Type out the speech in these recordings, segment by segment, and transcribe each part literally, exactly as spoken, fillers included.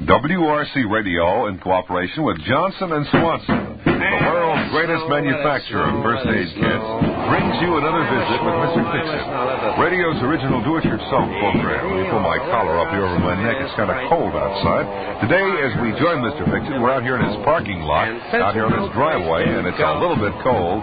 W R C Radio, in cooperation with Johnson and Swanson, the world's greatest manufacturer of first aid kits, brings you another visit with Mister Fix-It, radio's original do-it-yourself program. Let me pull my collar up here over my neck. It's kind of cold outside. Today, as we join Mister Fix-It, we're out here in his parking lot, out here on his driveway, and it's a little bit cold.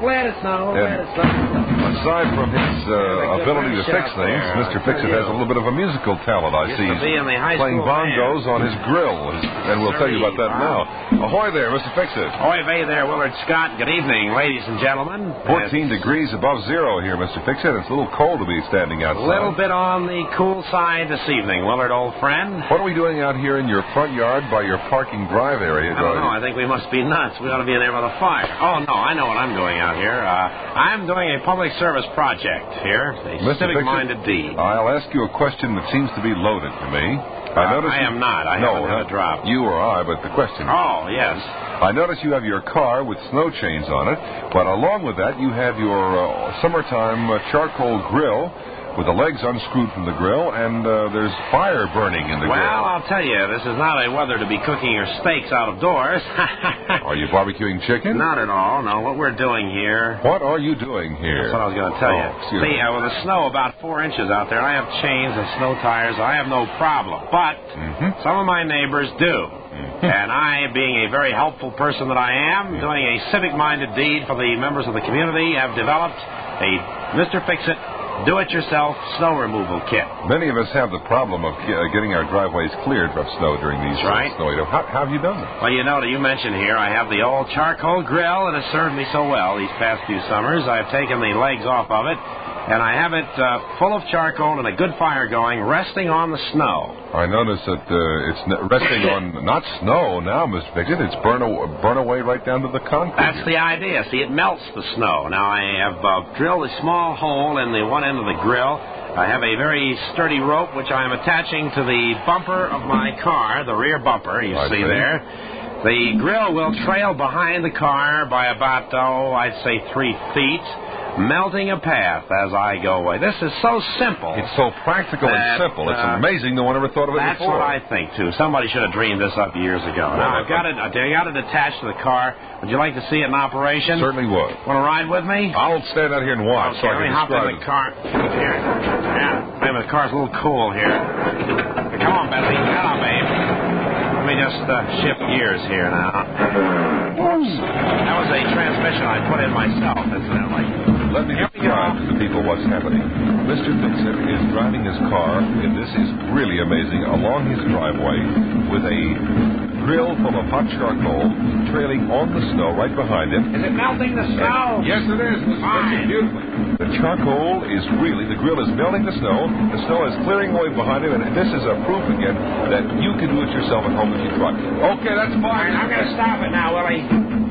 And aside from his uh, ability to fix things, Mister Fix-It has a little bit of a musical talent. I see he's playing bongos on his grill, and we'll tell you about that now. Ahoy there, Mister Fix-It. Ahoy vey there, Willard Scott. Good evening, ladies and gentlemen. fourteen degrees above zero here, Mister Fix-It. It's a little cold to be standing outside. A little bit on the cool side this evening, Willard, old friend. What are we doing out here in your front yard by your parking drive area? I don't know. I think we must be nuts. We ought to be in there by the fire. Oh, no, I know what I'm doing out here. Uh, I'm doing a public service project here, a civic-minded deed. I'll ask you a question that seems to be loaded to me. I, uh, I am not. I no, haven't had a drop. You or I, but the question. Oh, yes. I notice you have your car with snow chains on it, but along with that, you have your uh, summertime uh, charcoal grill with the legs unscrewed from the grill, and uh, there's fire burning in the well, grill. Well, I'll tell you, this is not a weather to be cooking your steaks out of doors. Are you barbecuing chicken? Not at all. No, what we're doing here... What are you doing here? That's what I was going to tell oh, you. Excuse See, me. uh, with the snow about four inches out there, I have chains and snow tires. I have no problem. But mm-hmm. some of my neighbors do. Mm-hmm. And I, being a very helpful person that I am, doing a civic-minded deed for the members of the community, have developed a Mister Fix-It do-it-yourself snow removal kit. Many of us have the problem of uh, getting our driveways cleared from snow during these right. uh, snowy days. How, how have you done that? Well, you know, you mentioned here, I have the old charcoal grill that has served me so well these past few summers. I've taken the legs off of it, and I have it uh, full of charcoal and a good fire going, resting on the snow. I notice that uh, it's resting on not snow now, Mister Fix-It. It's burn, aw- burn away right down to the concrete. That's the idea. See, it melts the snow. Now, I have uh, drilled a small hole in the one end of the grill. I have a very sturdy rope, which I am attaching to the bumper of my car, the rear bumper, you I see, see there. The grill will trail behind the car by about, oh, I'd say three feet. Melting a path as I go away. This is so simple. It's so practical that, and simple. It's uh, amazing no one ever thought of it that's before. That's what I think, too. Somebody should have dreamed this up years ago. Well, now, I've got it, I got it attached to the car. Would you like to see it in operation? Certainly would. Want to ride with me? I'll stand out here and watch Okay, so I let can me hop in describe the it. car. Here. Yeah. Maybe the car's a little cool here. Come on, Betsy. Get up, babe. Let me just uh, shift gears here now. Whoops. That was a transmission I put in myself, incidentally. Let me describe to the people what's happening. Mister Fix-It is driving his car, and this is really amazing, along his driveway with a grill full of hot charcoal trailing on the snow right behind him. Is it melting the snow? Yes, it is, Mister Fix-It, beautifully. The charcoal is really, the grill is melting the snow, the snow is clearing away behind him, and this is a proof again that you can do it yourself at home if you try. Okay, that's fine. All right, I'm going to stop it now, Willie.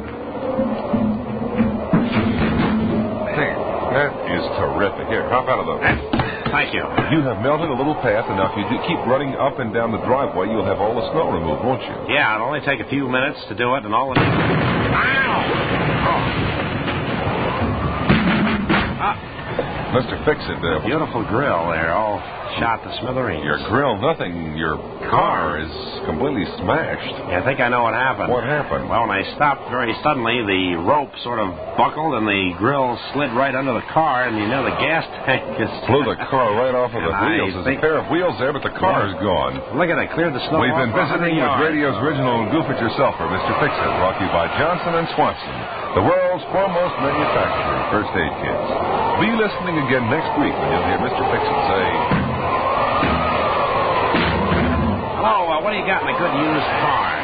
That is terrific. Here, hop out of the... Thank you. You have melted a little path, and now if you do keep running up and down the driveway, you'll have all the snow removed, won't you? Yeah, it'll only take a few minutes to do it, and all the... Ow! Oh. Ah. Mister Fix-It, uh, beautiful grill there, all shot to smithereens. Your grill, nothing. Your car is completely smashed. Yeah, I think I know what happened. What happened? Well, when I stopped very suddenly, the rope sort of buckled and the grill slid right under the car, and you know the gas tank is... Blew the car right off of the and wheels. There's a pair of wheels there, but the car is gone. Look at it, cleared the snow We've off been visiting with radio's original Goof-It-Yourselfer, Mister Fix-It, brought to you by Johnson and Swanson, the world's foremost manufacturer of first aid kits. Be listening again next week when you'll hear Mister Fix-It say... Hello, uh, what do you got in a good used car?